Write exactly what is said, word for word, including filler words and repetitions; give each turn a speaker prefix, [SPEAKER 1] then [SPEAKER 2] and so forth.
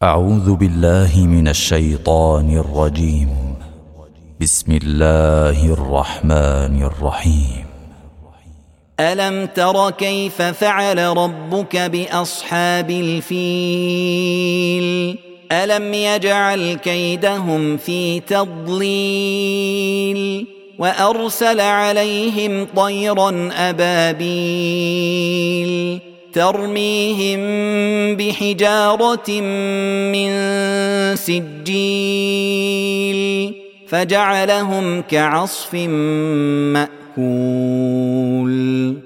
[SPEAKER 1] أعوذ بالله من الشيطان الرجيم. بسم الله الرحمن الرحيم.
[SPEAKER 2] ألم تر كيف فعل ربك بأصحاب الفيل؟ ألم يجعل كيدهم في تضليل وأرسل عليهم طيرا أبابيل ترميهم بحجارة من سجيل فجعلهم كعصف مأكول.